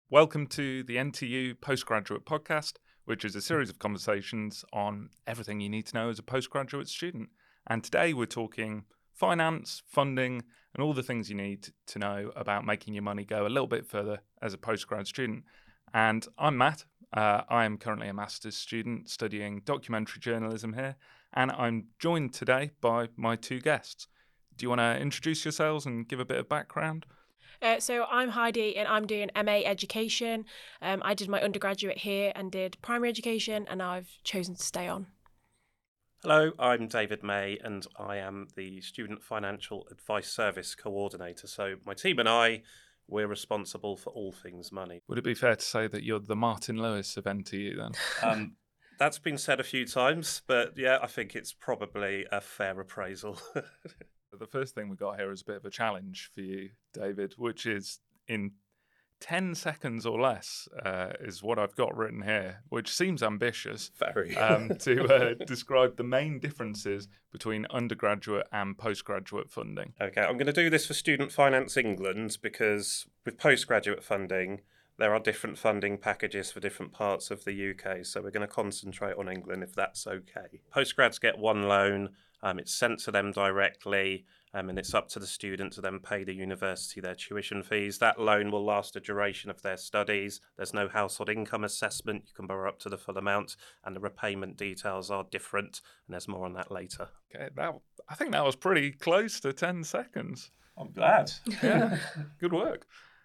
Welcome to the NTU Postgraduate Podcast, which is a series of conversations on everything you need to know as a postgraduate student. And today we're talking finance, funding, and all the things you need to know about making your money go a little bit further as a postgrad student. And I'm Matt. I am currently a master's student studying documentary journalism here, and I'm joined today by my two guests. Do you want to introduce yourselves and give a bit of background? So I'm Heidi and I'm doing MA Education. I did my undergraduate here and did primary education, and now I've chosen to stay on. Hello, I'm David May and I am the Student Financial Advice Service Coordinator. So my team and we're responsible for all things money. Would it be fair to say that you're the Martin Lewis of NTU then? That's been said a few times, but yeah, I think it's probably a fair appraisal. The first thing we got here is a bit of a challenge for you, David, which is in 10 seconds or less is what I've got written here, which seems ambitious. Very. To describe the main differences between undergraduate and postgraduate funding. Okay, I'm going to do this for Student Finance England because with postgraduate funding, there are different funding packages for different parts of the UK, so we're going to concentrate on England if that's okay. Postgrads get one loan, it's sent to them directly, and it's up to the student to then pay the university their tuition fees. That loan will last the duration of their studies. There's no household income assessment. You can borrow up to the full amount, and the repayment details are different, and there's more on that later. Okay, I think that was pretty close to 10 seconds. I'm glad. Yeah, good work.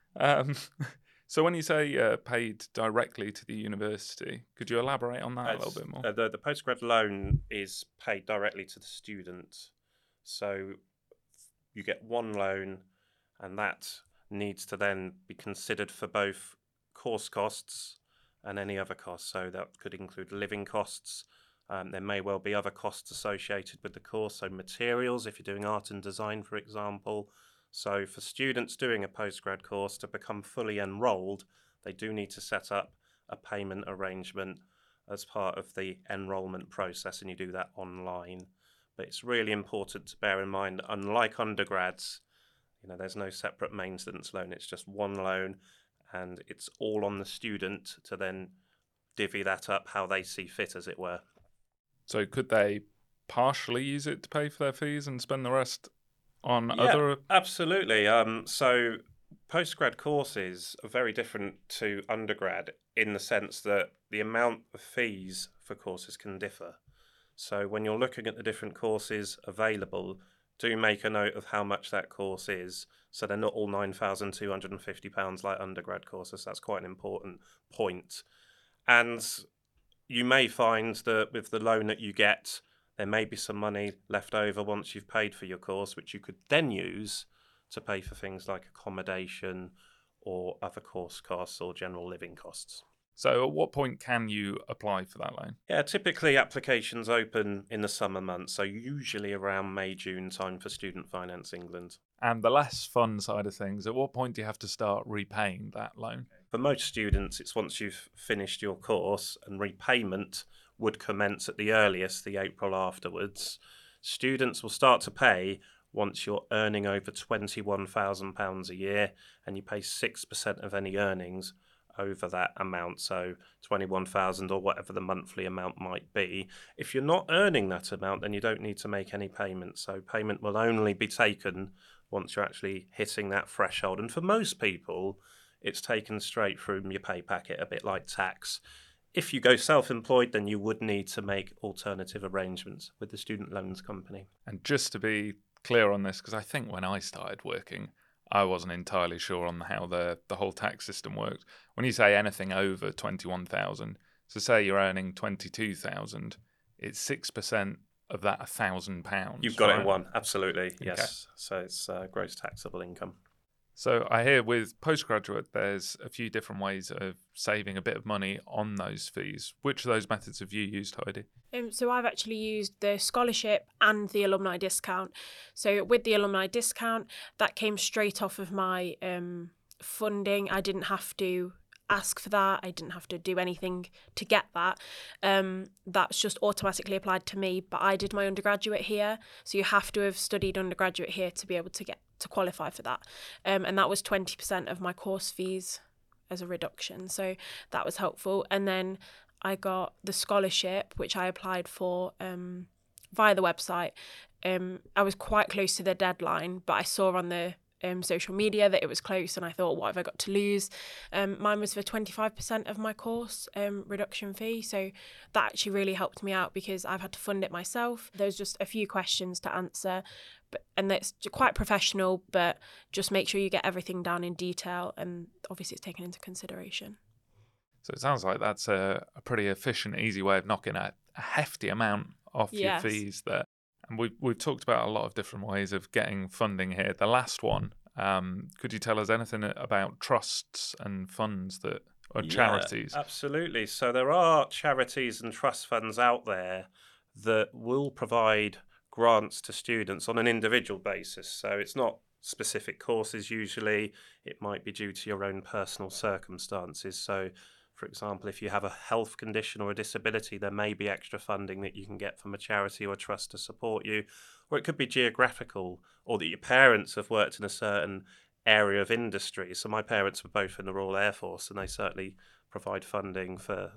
So when you say paid directly to the university, could you elaborate on that a little bit more? The postgrad loan is paid directly to the student. So you get one loan, and that needs to then be considered for both course costs and any other costs. So that could include living costs. There may well be other costs associated with the course, so materials, if you're doing art and design, for example. So for students doing a postgrad course to become fully enrolled, they do need to set up a payment arrangement as part of the enrolment process, and you do that online. But it's really important to bear in mind that unlike undergrads, there's no separate maintenance loan. It's just one loan, and it's all on the student to then divvy that up how they see fit, as it were. So could they partially use it to pay for their fees and spend the rest on Yeah, other? absolutely. So postgrad courses are very different to undergrad in the sense that the amount of fees for courses can differ. So when you're looking at the different courses available, do make a note of how much that course is. So they're not all £9,250 like undergrad courses. That's quite an important point. And you may find that with the loan that you get, there may be some money left over once you've paid for your course, which you could then use to pay for things like accommodation or other course costs or general living costs. So at what point can you apply for that loan? Yeah, typically applications open in the summer months, so usually around May, June time for Student Finance England. And the less fun side of things, at what point do you have to start repaying that loan? For most students, it's once you've finished your course, and repayment would commence at the earliest, the April afterwards. Students will start to pay once you're earning over £21,000 a year, and you pay 6% of any earnings over that amount, so 21,000 or whatever the monthly amount might be. If you're not earning that amount, then you don't need to make any payment. So payment will only be taken once you're actually hitting that threshold. And for most people, it's taken straight from your pay packet, a bit like tax. If you go self-employed, then you would need to make alternative arrangements with the student loans company. And just to be clear on this, because I think when I started working, I wasn't entirely sure on how the whole tax system worked. When you say anything over 21,000, so say you're earning 22,000, it's 6% of that £1,000. You've got right? it in one, absolutely, yes. Okay. So it's gross taxable income. So I hear with postgraduate, there's a few different ways of saving a bit of money on those fees. Which of those methods have you used, Heidi? So I've actually used the scholarship and the alumni discount. So with the alumni discount, that came straight off of my funding. I didn't have to ask for that. I didn't have to do anything to get that. That's just automatically applied to me. But I did my undergraduate here, so you have to have studied undergraduate here to be able to qualify for that. And that was 20% of my course fees as a reduction. So that was helpful. And then I got the scholarship, which I applied for via the website. I was quite close to the deadline, but I saw on the social media that it was close, and I thought, what have I got to lose? Mine was for 25% of my course reduction fee, so that actually really helped me out because I've had to fund it myself. There's just a few questions to answer, and it's quite professional, but just make sure you get everything down in detail, and obviously it's taken into consideration. So it sounds like that's a pretty efficient, easy way of knocking a hefty amount off your fees there. And we've talked about a lot of different ways of getting funding here. The last one, could you tell us anything about trusts and funds that are charities? Absolutely. So there are charities and trust funds out there that will provide grants to students on an individual basis. So it's not specific courses usually. It might be due to your own personal circumstances. So for example, if you have a health condition or a disability, there may be extra funding that you can get from a charity or a trust to support you. Or it could be geographical, or that your parents have worked in a certain area of industry. So my parents were both in the Royal Air Force, and they certainly provide funding for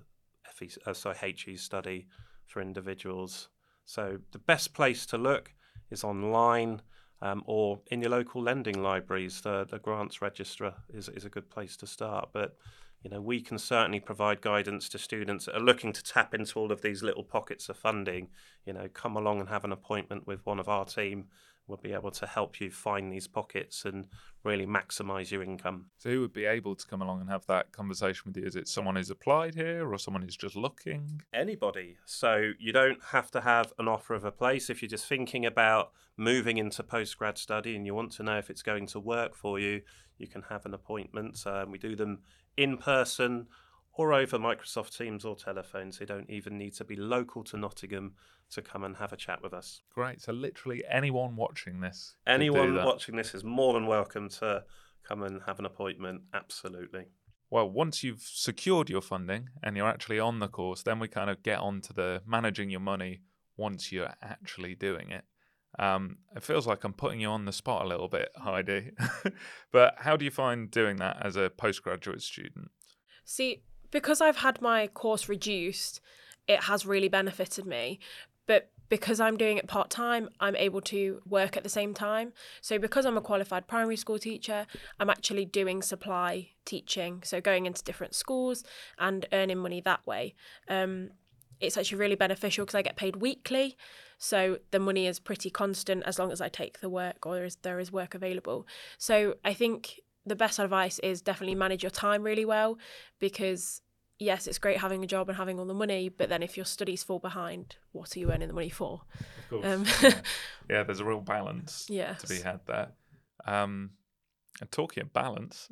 HE study for individuals. So the best place to look is online or in your local lending libraries. The grants register is a good place to start. But we can certainly provide guidance to students that are looking to tap into all of these little pockets of funding. Come along and have an appointment with one of our team. We'll be able to help you find these pockets and really maximise your income. So who would be able to come along and have that conversation with you? Is it someone who's applied here or someone who's just looking? Anybody. So you don't have to have an offer of a place. If you're just thinking about moving into postgrad study and you want to know if it's going to work for you, you can have an appointment. We do them in person or over Microsoft Teams or telephone, so you don't even need to be local to Nottingham to come and have a chat with us. Great. So literally anyone watching this Anyone watching this is more than welcome to come and have an appointment. Absolutely. Well, once you've secured your funding and you're actually on the course, then we kind of get on to the managing your money once you're actually doing it. It feels like I'm putting you on the spot a little bit, Heidi. But how do you find doing that as a postgraduate student? See, because I've had my course reduced, it has really benefited me. But because I'm doing it part-time, I'm able to work at the same time. So because I'm a qualified primary school teacher, I'm actually doing supply teaching, so going into different schools and earning money that way. It's actually really beneficial because I get paid weekly. So the money is pretty constant as long as I take the work or there is work available. So I think the best advice is definitely manage your time really well, because yes, it's great having a job and having all the money, but then if your studies fall behind, what are you earning the money for? Of course. Yeah, there's a real balance to be had there. And talking of balance,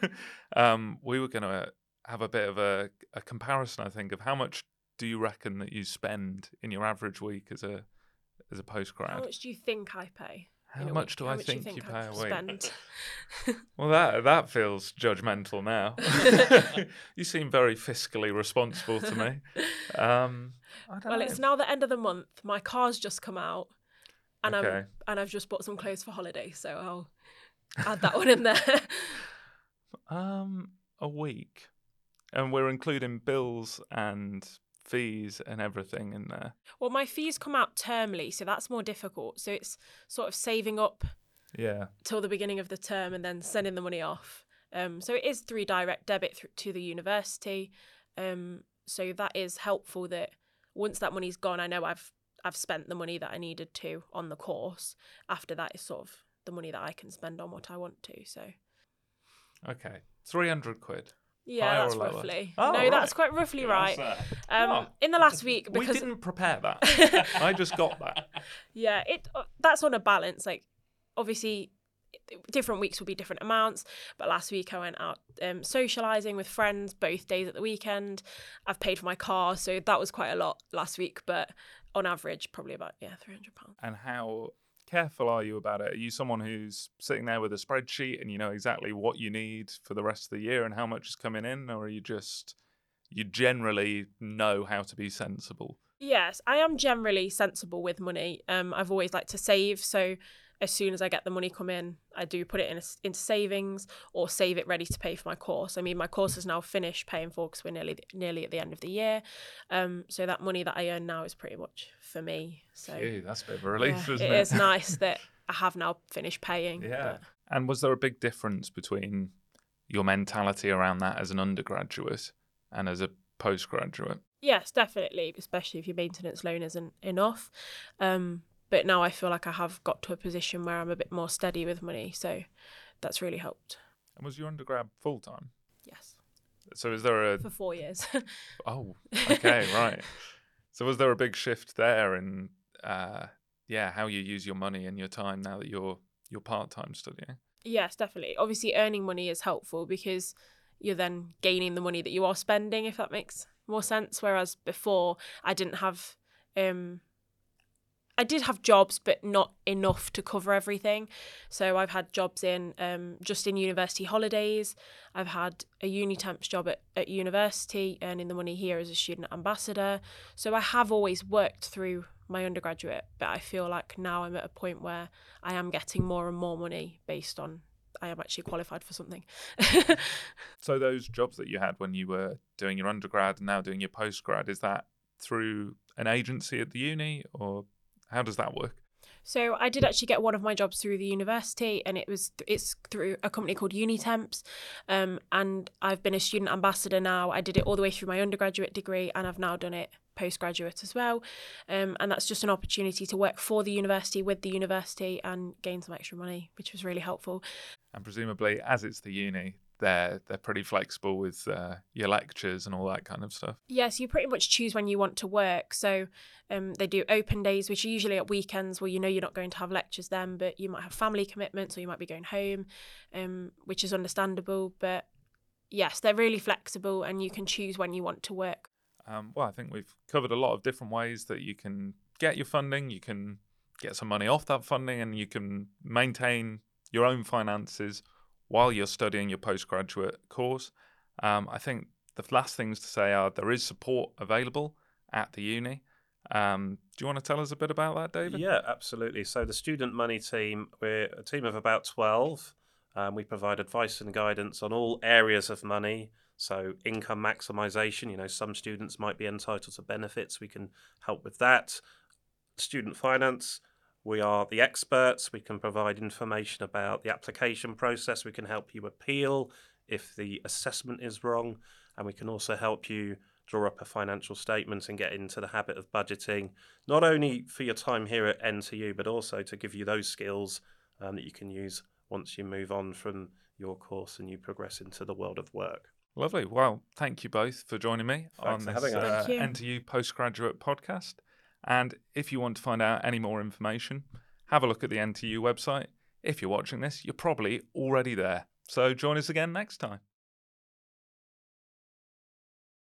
we were going to have a bit of a comparison, I think, of how much do you reckon that you spend in your average week as a postgrad? How much do you think I pay? How much do I think you pay a week? Spend? Well, that feels judgmental now. You seem very fiscally responsible to me. I don't know. It's now the end of the month. My car's just come out, and I've just bought some clothes for holiday, so I'll add that one in there. A week, and we're including bills and fees and everything in there. Well, my fees come out termly, so that's more difficult. So it's sort of saving up till the beginning of the term and then sending the money off. So it is through direct debit to the university. So that is helpful that once that money's gone, I know I've spent the money that I needed to on the course. After that is sort of the money that I can spend on what I want to. So okay, 300 quid. Yeah, that's roughly. Oh, no, right. That's quite roughly right. In the last week, because we didn't prepare that. I just got that. Yeah, that's on a balance. Like, obviously, different weeks will be different amounts. But last week I went out socialising with friends both days at the weekend. I've paid for my car, so that was quite a lot last week. But on average, probably about £300. And how careful are you about it? Are you someone who's sitting there with a spreadsheet and you know exactly what you need for the rest of the year and how much is coming in, or are you generally know how to be sensible? Yes, I am generally sensible with money. I've always liked to save, so as soon as I get the money come in, I do put it into savings or save it ready to pay for my course. I mean, my course is now finished paying for because we're nearly at the end of the year. So that money that I earn now is pretty much for me. So Phew, that's a bit of a relief, isn't it? It is nice that I have now finished paying. Yeah. And was there a big difference between your mentality around that as an undergraduate and as a postgraduate? Yes, definitely, especially if your maintenance loan isn't enough. But now I feel like I have got to a position where I'm a bit more steady with money, so that's really helped. And was your undergrad full-time? Yes. So is there a... For 4 years. Oh, okay, right. So was there a big shift there in, how you use your money and your time now that you're part-time studying? Yes, definitely. Obviously, earning money is helpful because you're then gaining the money that you are spending, if that makes more sense. Whereas before, I didn't have... I did have jobs, but not enough to cover everything. So I've had jobs in just in university holidays. I've had a Unitemps job at university, earning the money here as a student ambassador. So I have always worked through my undergraduate, but I feel like now I'm at a point where I am getting more and more money based on I am actually qualified for something. So those jobs that you had when you were doing your undergrad and now doing your postgrad, is that through an agency at the uni, or how does that work? So I did actually get one of my jobs through the university, and it's through a company called Unitemps, and I've been a student ambassador now. I did it all the way through my undergraduate degree, and I've now done it postgraduate as well, and that's just an opportunity to work for the university, with the university, and gain some extra money, which was really helpful. And presumably, as it's the uni, they're pretty flexible with your lectures and all that kind of stuff. Yes, you pretty much choose when you want to work. So they do open days, which are usually at weekends where you know you're not going to have lectures then, but you might have family commitments or you might be going home, which is understandable. But yes, they're really flexible and you can choose when you want to work. Well, I think we've covered a lot of different ways that you can get your funding, you can get some money off that funding, and you can maintain your own finances while you're studying your postgraduate course. I think the last things to say are there is support available at the uni. Do you want to tell us a bit about that, David? Yeah, absolutely. So the Student Money team, we're a team of about 12. We provide advice and guidance on all areas of money. So income maximisation, some students might be entitled to benefits. We can help with that. Student finance, we are the experts. We can provide information about the application process. We can help you appeal if the assessment is wrong. And we can also help you draw up a financial statement and get into the habit of budgeting, not only for your time here at NTU, but also to give you those skills that you can use once you move on from your course and you progress into the world of work. Lovely. Well, thank you both for joining me Thanks on for this having us. NTU Postgraduate Podcast. And if you want to find out any more information, have a look at the NTU website. If you're watching this, you're probably already there. So join us again next time.